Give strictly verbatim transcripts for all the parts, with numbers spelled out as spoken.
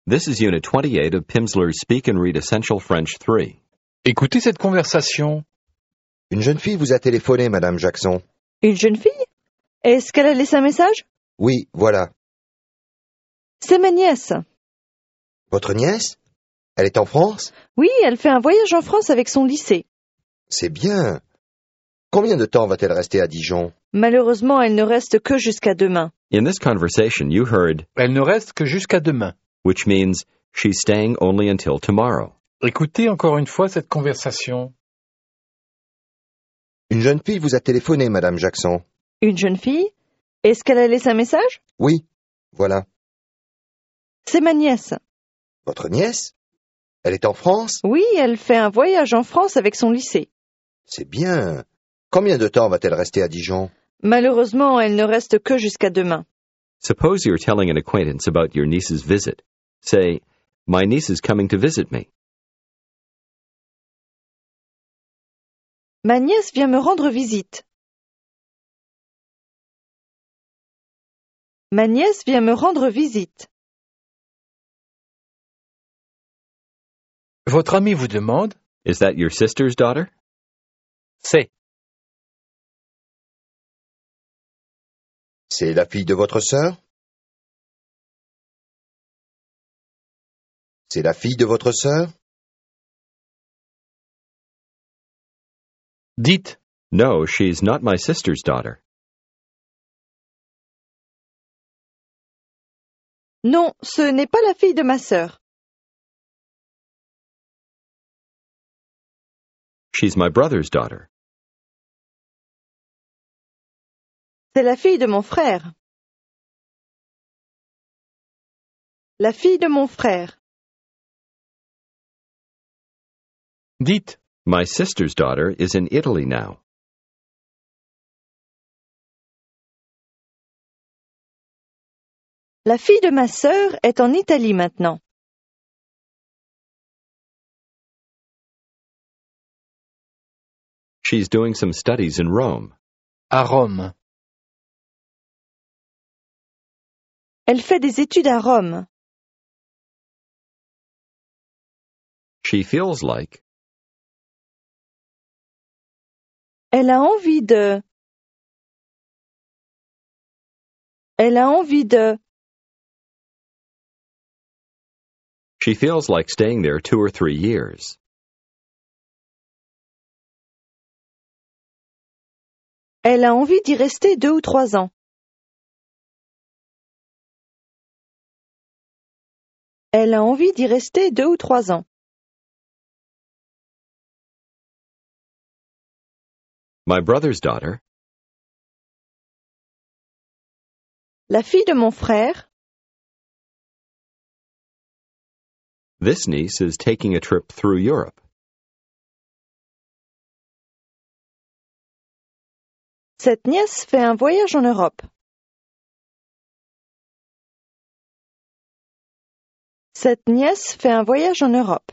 This is Unit twenty-eight of Pimsleur's Speak and Read Essential French three. Écoutez cette conversation. Une jeune fille vous a téléphoné, Madame Jackson. Une jeune fille? Est-ce qu'elle a laissé un message? Oui, voilà. C'est ma nièce. Votre nièce? Elle est en France? Oui, elle fait un voyage en France avec son lycée. C'est bien. Combien de temps va-t-elle rester à Dijon? Malheureusement, elle ne reste que jusqu'à demain. In this conversation, you heard, Elle ne reste que jusqu'à demain. which means she's staying only until tomorrow. Écoutez encore une fois cette conversation. Une jeune fille vous a téléphoné, Madame Jackson. Une jeune fille? Est-ce qu'elle a laissé un message? Oui, voilà. C'est ma nièce. Votre nièce? Elle est en France? Oui, elle fait un voyage en France avec son lycée. C'est bien. Combien de temps va-t-elle rester à Dijon? Malheureusement, elle ne reste que jusqu'à demain. Suppose you're telling an acquaintance about your niece's visit. Say, my niece is coming to visit me. Ma nièce vient me rendre visite. Ma nièce vient me rendre visite. Votre ami vous demande. Is that your sister's daughter? C'est. C'est la fille de votre sœur? C'est la fille de votre sœur? Dites. No, she's not my sister's daughter. Non, ce n'est pas la fille de ma sœur. She's my brother's daughter. C'est la fille de mon frère. La fille de mon frère. Dites. My sister's daughter is in Italy now. La fille de ma sœur est en Italie maintenant. She's doing some studies in Rome. À Rome. Elle fait des études à Rome. She feels like. Elle a envie de... Elle a envie de... She feels like staying there two or three years. Elle a envie d'y rester deux ou trois ans. Elle a envie d'y rester deux ou trois ans. My brother's daughter. La fille de mon frère. This niece is taking a trip through Europe. Cette nièce fait un voyage en Europe. Cette nièce fait un voyage en Europe.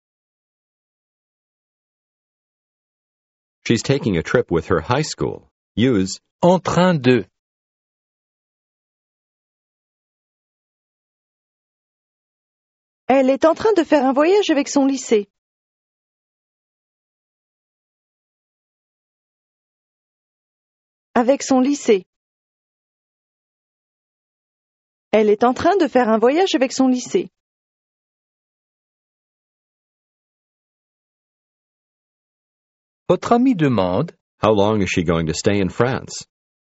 She's taking a trip with her high school. Use En train de. Elle est en train de faire un voyage avec son lycée. Avec son lycée. Elle est en train de faire un voyage avec son lycée. Votre ami demande. how long is she going to stay in France?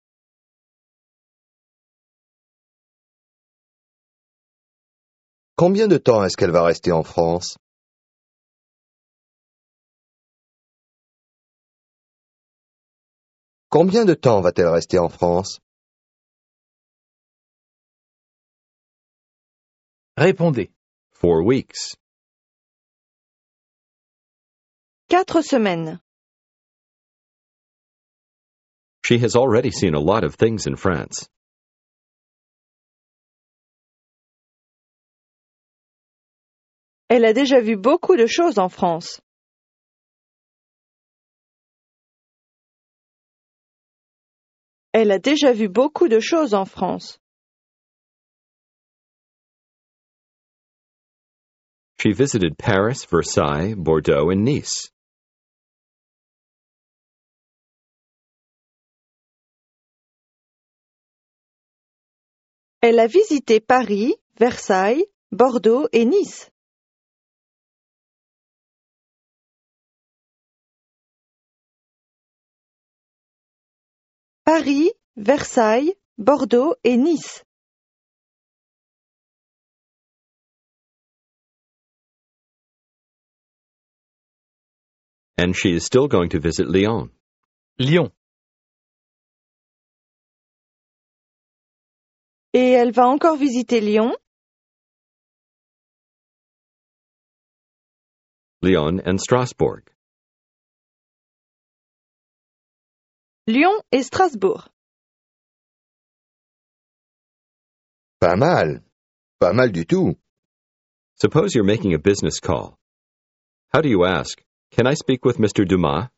Combien de temps est-ce qu'elle va rester en France? Combien de temps va-t-elle rester en France? Répondez. Four weeks. Quatre semaines. She has already seen a lot of things in France. Elle a déjà vu beaucoup de choses en France. Elle a déjà vu beaucoup de choses en France. She visited Paris, Versailles, Bordeaux, and Nice. Elle a visité Paris, Versailles, Bordeaux et Nice. Paris, Versailles, Bordeaux et Nice. And she is still going to visit Lyon. Lyon. Et elle va encore visiter Lyon, Lyon and Strasbourg. Lyon et Strasbourg. Pas mal. Pas mal du tout. Suppose you're making a business call. How do you ask, "Can I speak with Mister Dumas?"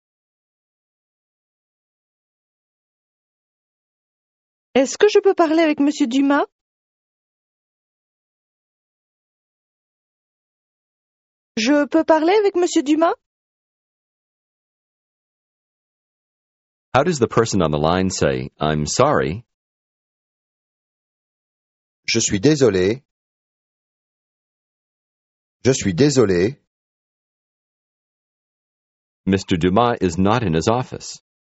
Est-ce que je peux parler avec Monsieur Dumas? Je peux parler avec Monsieur Dumas? How does the person on the line say, "I'm sorry"? Je suis désolé. Je suis désolé. Mister Dumas is not in his office.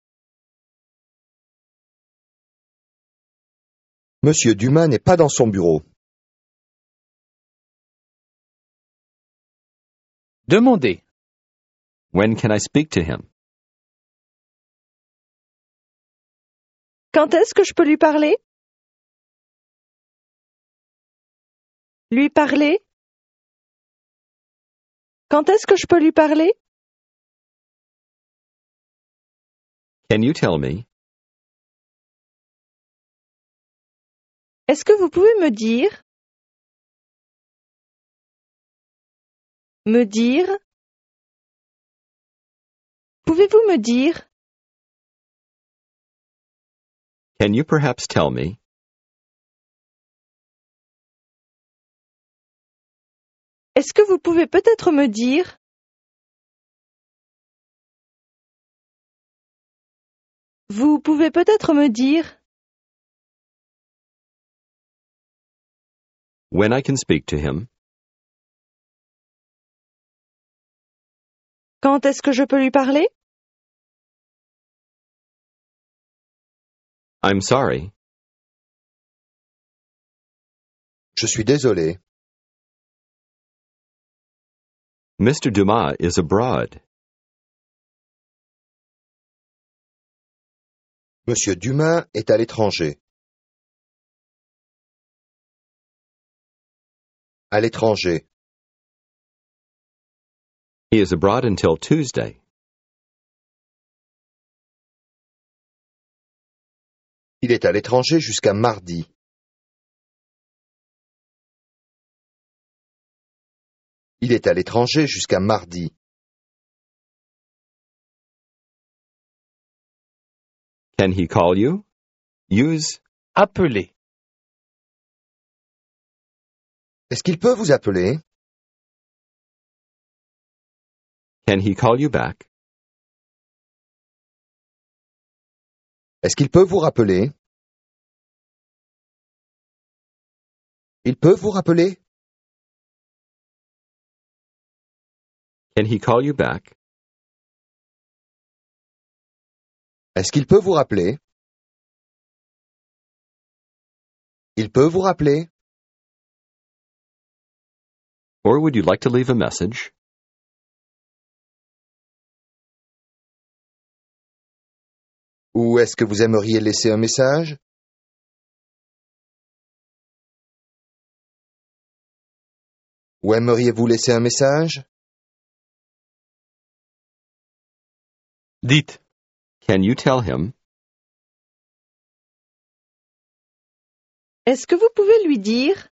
Monsieur Dumas n'est pas dans son bureau. Demandez. When can I speak to him? Quand est-ce que je peux lui parler? Lui parler? Quand est-ce que je peux lui parler? Can you tell me? Est-ce que vous pouvez me dire? Me dire? Pouvez-vous me dire? Can you perhaps tell me? Est-ce que vous pouvez peut-être me dire? Vous pouvez peut-être me dire? When I can speak to him? Quand est-ce que je peux lui parler? I'm sorry. Je suis désolé. Mister Dumas is abroad. Monsieur Dumas est à l'étranger. À l'étranger. He is abroad until Tuesday. Il est à l'étranger jusqu'à mardi. Il est à l'étranger jusqu'à mardi. Can he call you? Use Appelez. Est-ce qu'il peut vous appeler? Can he call you back? Est-ce qu'il peut vous rappeler? Il peut vous rappeler? Can he call you back? Est-ce qu'il peut vous rappeler? Il peut vous rappeler? Or would you like to leave a message? Ou est-ce que vous aimeriez laisser un message? Ou aimeriez-vous laisser un message? Dites. Can you tell him? Est-ce que vous pouvez lui dire?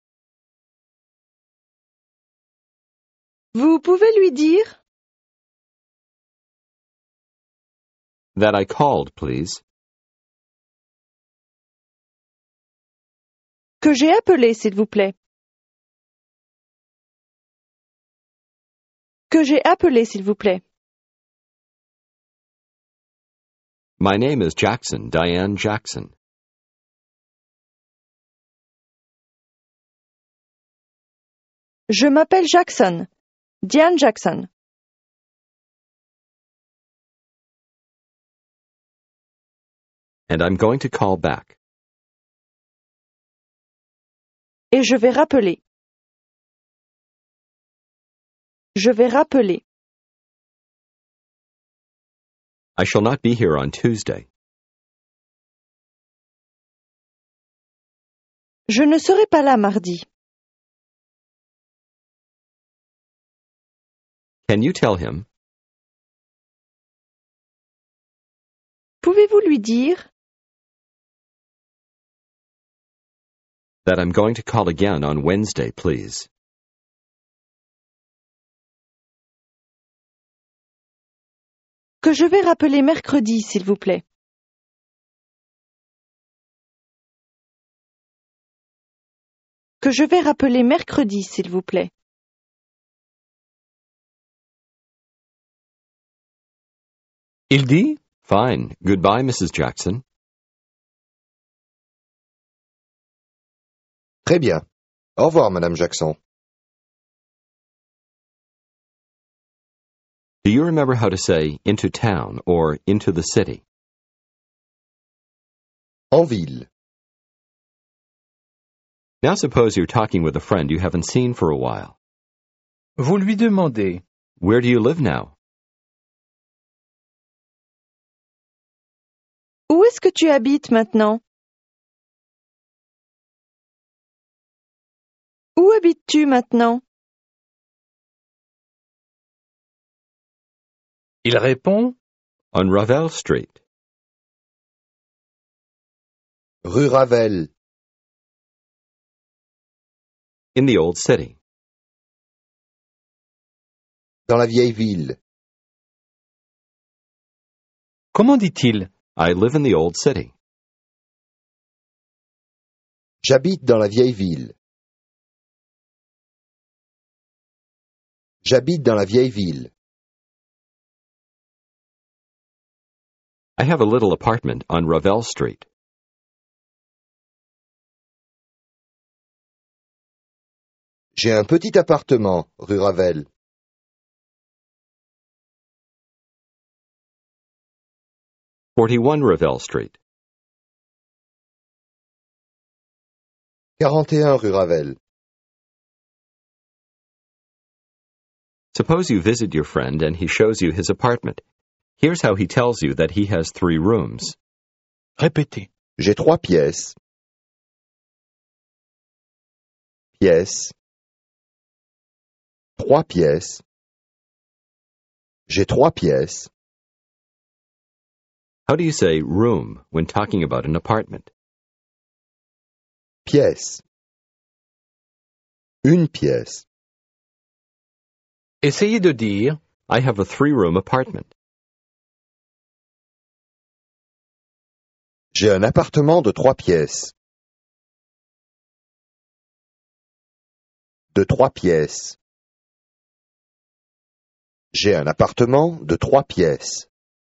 Vous pouvez lui dire? That I called, please. Que j'ai appelé, s'il vous plaît. que j'ai appelé, s'il vous plaît? My name is Jackson, Diane Jackson. Je m'appelle Jackson, Diane Jackson. And I'm going to call back. Et je vais rappeler. Je vais rappeler. I shall not be here on Tuesday. Je ne serai pas là mardi. Can you tell him? Pouvez-vous lui dire That I'm going to call again on Wednesday, please. que je vais rappeler mercredi, s'il vous plaît? Que je vais rappeler mercredi, s'il vous plaît. Il dit Fine. Goodbye, Missus Jackson. Très bien. Au revoir, Madame Jackson. Do you remember how to say into town or into the city? En ville. Now suppose you're talking with a friend you haven't seen for a while. Vous lui demandez Where do you live now? Où est-ce que tu habites maintenant? Où habites-tu maintenant? Il répond On Ravel Street. Rue Ravel. In the old city. Dans la vieille ville. Comment dit-il? I live in the old city. J'habite dans la vieille ville. J'habite dans la vieille ville. I have a little apartment on Ravel Street. J'ai un petit appartement, rue Ravel. forty-one Ravel Street. quarante et un rue Ravel. Suppose you visit your friend and he shows you his apartment. Here's how he tells you that he has three rooms. Répétez. J'ai trois pièces. Pièces. Trois pièces. J'ai trois pièces. How do you say room when talking about an apartment? Pièce. Une pièce. Essayez de dire I have a three-room apartment. J'ai un appartement de trois pièces. De trois pièces. J'ai un appartement de trois pièces.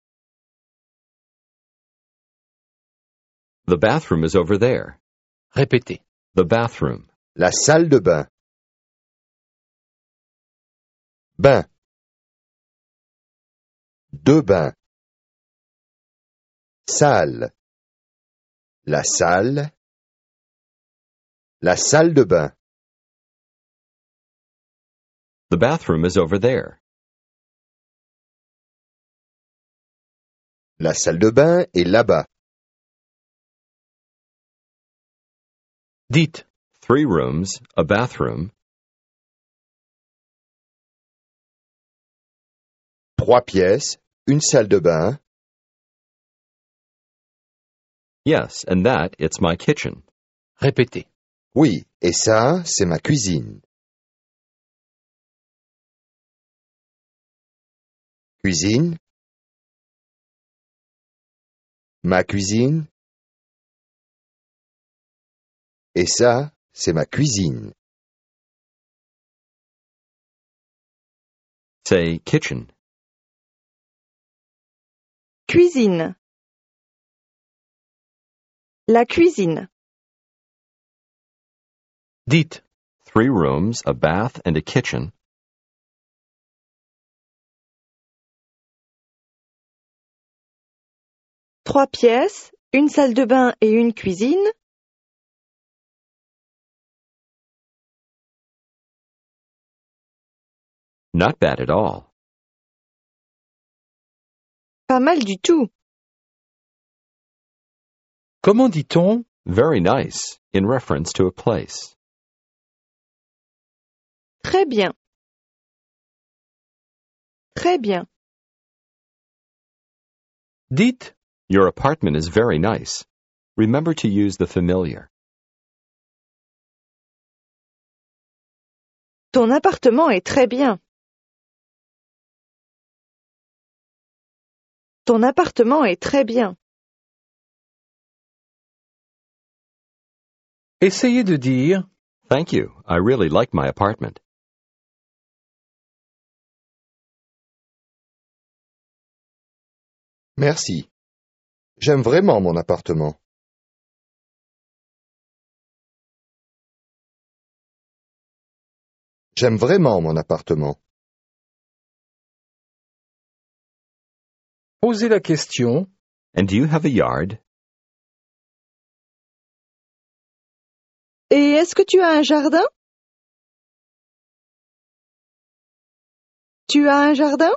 The bathroom is over there. Répétez. The bathroom. La salle de bain. Bain. Deux bains. Salle. La salle. La salle de bain. The bathroom is over there. La salle de bain est là-bas. Dites. Three rooms, a bathroom. Trois pièces, une salle de bain. Yes, and that, it's my kitchen. Répétez. Oui, et ça, c'est ma cuisine. Cuisine. Ma cuisine. Et ça, c'est ma cuisine. Say kitchen. Cuisine. La cuisine. Dites. Three rooms, a bath, and a kitchen. Trois pièces, une salle de bain et une cuisine. Not bad at all. Pas mal du tout. Comment dit-on Very nice, in reference to a place. Très bien. Très bien. Dites. Your apartment is very nice. Remember to use the familiar. Ton appartement est très bien. Ton appartement est très bien. Essayez de dire Thank you. I really like my apartment. Merci. J'aime vraiment mon appartement. J'aime vraiment mon appartement. Posez la question. And do you have a yard? Et est-ce que tu as un jardin? Tu as un jardin?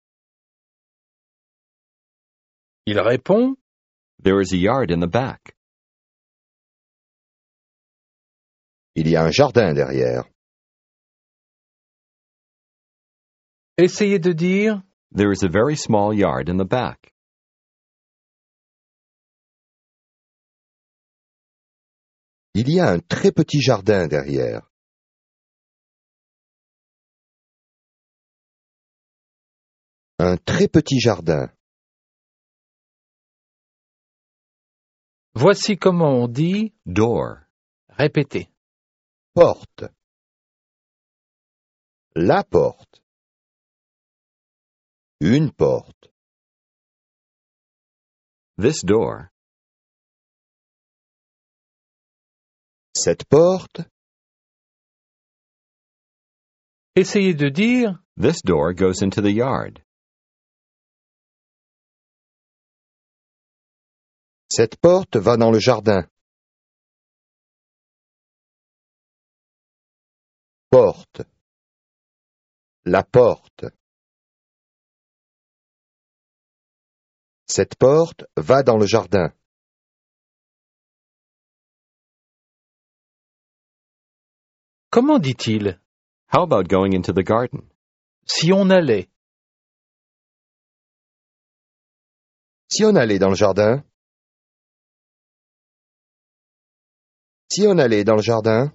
Il répond There is a yard in the back. Il y a un jardin derrière. Essayez de dire There is a very small yard in the back. Il y a un très petit jardin derrière. Un très petit jardin. Voici comment on dit Door. répétez. Porte. La porte. Une porte. This door. Cette porte. Essayez de dire This door goes into the yard. Cette porte va dans le jardin. Porte. La porte. Cette porte va dans le jardin. comment dit-il How about going into the garden? si on allait. Si on allait dans le jardin. Si on allait dans le jardin.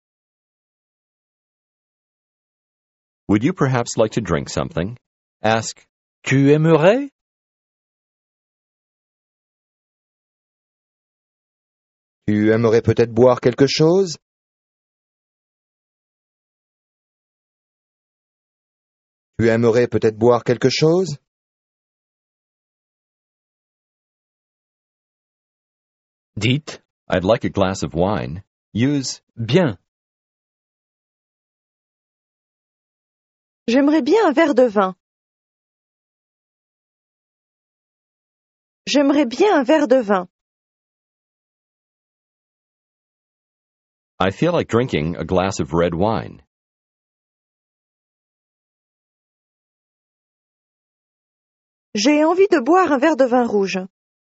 Would you perhaps like to drink something? Ask, Tu aimerais Tu aimerais peut-être boire quelque chose? Tu aimerais peut-être boire quelque chose? Dites I'd like a glass of wine. Use, bien. J'aimerais bien un verre de vin. J'aimerais bien un verre de vin. I feel like drinking a glass of red wine. J'ai envie de boire un verre de vin rouge.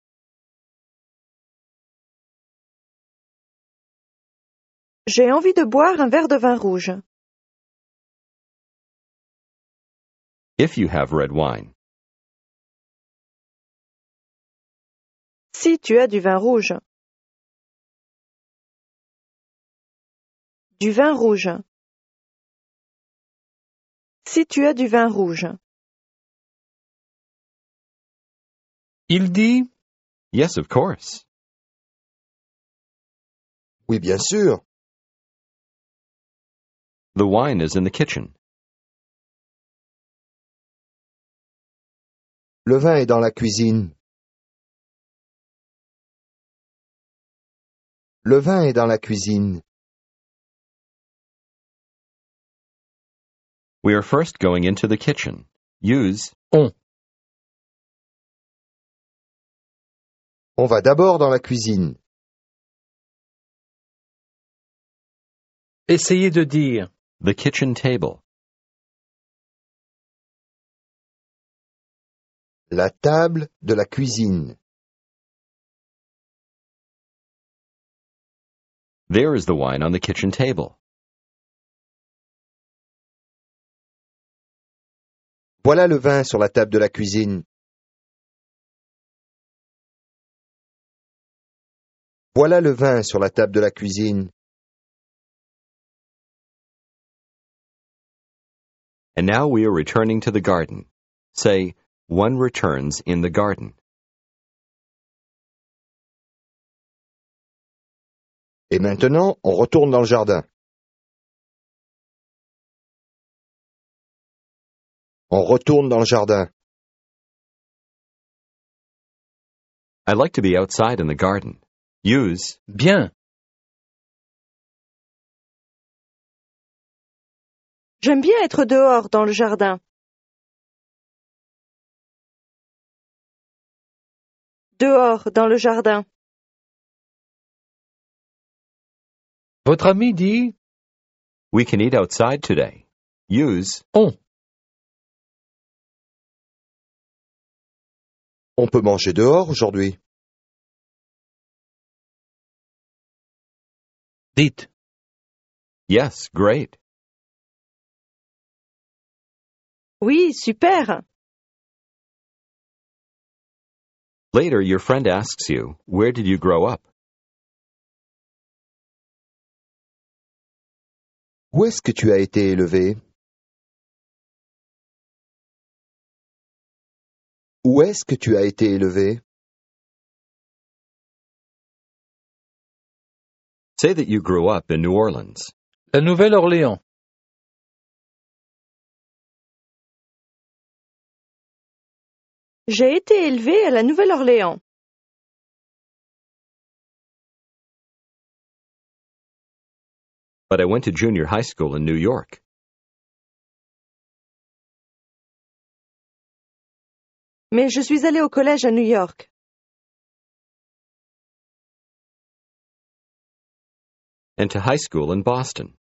J'ai envie de boire un verre de vin rouge. If you have red wine. Si tu as du vin rouge. Du vin rouge. Si tu as du vin rouge. Il dit Yes, of course. Oui, bien sûr. The wine is in the kitchen. Le vin est dans la cuisine. Le vin est dans la cuisine. We are first going into the kitchen. Use on. On va d'abord dans la cuisine. Essayez de dire the kitchen table. La table de la cuisine. There is the wine on the kitchen table. Voilà le vin sur la table de la cuisine. Voilà le vin sur la table de la cuisine. And now we are returning to the garden. Say, one returns in the garden. Et maintenant, on retourne dans le jardin. On retourne dans le jardin. I like to be outside in the garden. Use bien. J'aime bien être dehors dans le jardin. Dehors dans le jardin. Votre ami dit we can eat outside today. Use on. On peut manger dehors aujourd'hui. Dites yes, great. Oui, super. Later, your friend asks you, where did you grow up? Où est-ce que tu as été élevé? Où est-ce que tu as été élevé? Say that you grew up in New Orleans. La Nouvelle-Orléans. J'ai été élevé à la Nouvelle-Orléans. But I went to junior high school in New York. Mais je suis allé au collège à New York. And to high school in Boston.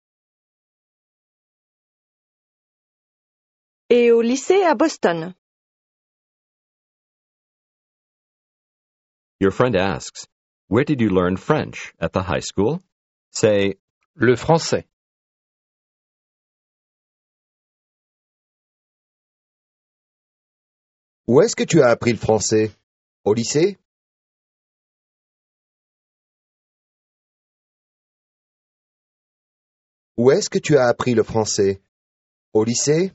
Et au lycée à Boston. Your friend asks, where did you learn French? At the high school? Say, Le français. Où est-ce que tu as appris le français? Au lycée? Où est-ce que tu as appris le français? Au lycée?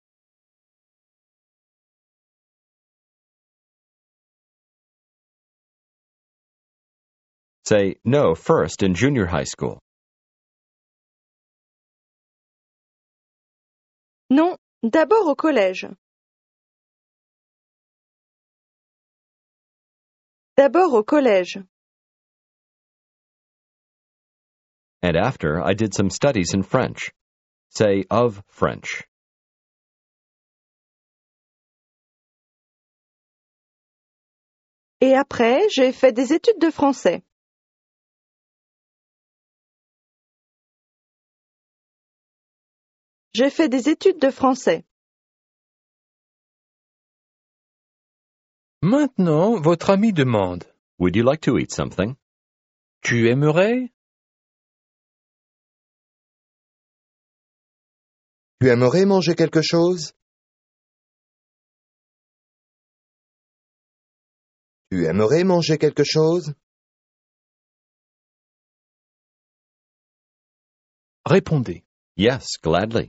say, no, first in junior high school. Non, d'abord au collège. D'abord au collège. And after, I did some studies in French. Say, of French. Et après, j'ai fait des études de français. J'ai fait des études de français. Maintenant, votre ami demande. Would you like to eat something? Tu aimerais? Tu aimerais manger quelque chose? Tu aimerais manger quelque chose? Répondez. Yes, gladly.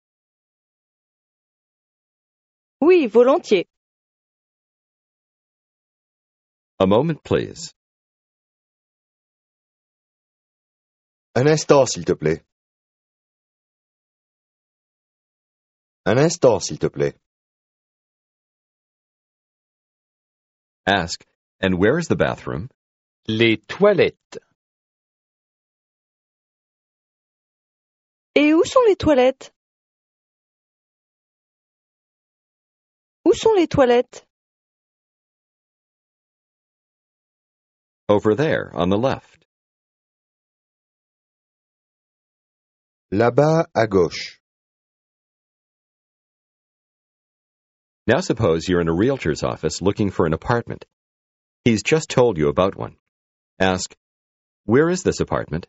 Oui, volontiers. A moment, please. Un instant, s'il te plaît. Un instant, s'il te plaît. Ask, and where is the bathroom? Les toilettes. Et où sont les toilettes? Où sont les toilettes? Over there, on the left. Là-bas, à gauche. Now suppose you're in a realtor's office looking for an apartment. He's just told you about one. Ask, where is this apartment?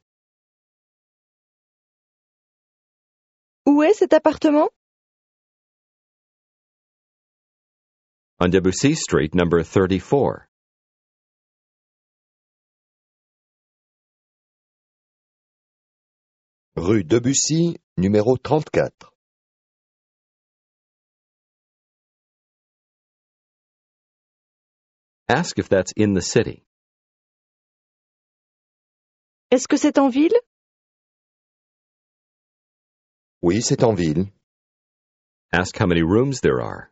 Où est cet appartement? On Debussy Street, number thirty-four. Rue Debussy, numéro trente-quatre. Ask if that's in the city. Est-ce que c'est en ville? Oui, c'est en ville. Ask how many rooms there are.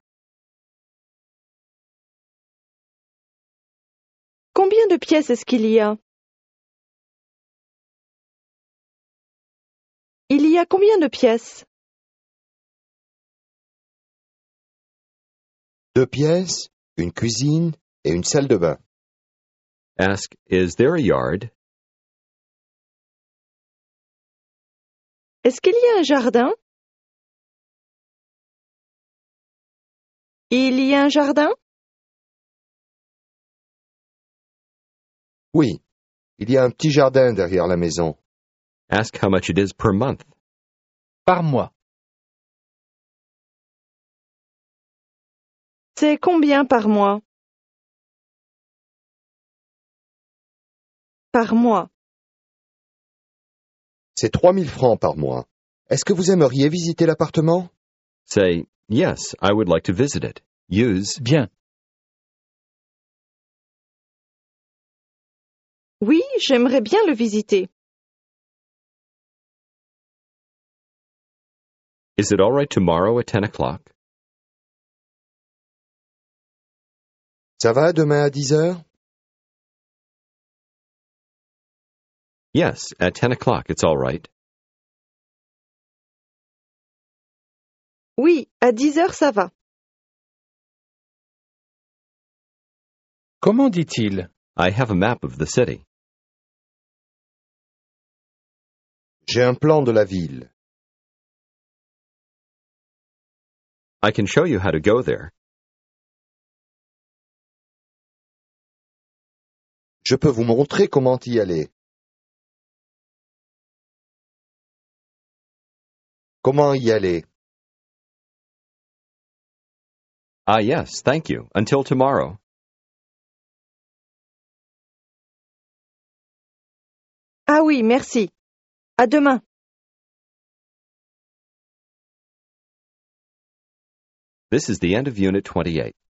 Combien de pièces est-ce qu'il y a? Il y a combien de pièces? Deux pièces, une cuisine et une salle de bain. Ask, is there a yard? Est-ce qu'il y a un jardin? Il y a un jardin? Oui, il y a un petit jardin derrière la maison. Ask how much it is per month. Par mois. C'est combien par mois? Par mois. C'est trois mille francs par mois. Est-ce que vous aimeriez visiter l'appartement? Say, yes, I would like to visit it. Use, Bien. Oui, j'aimerais bien le visiter. is it all right tomorrow at ten o'clock? Ça va demain à dix heures? Yes, at ten o'clock it's all right. Oui, à dix heures ça va. Comment dit-il? I have a map of the city. J'ai un plan de la ville. I can show you how to go there. Je peux vous montrer comment y aller. Comment y aller? Ah, yes, thank you. Until tomorrow. Ah oui, merci. À demain. This is the end of Unit twenty-eight.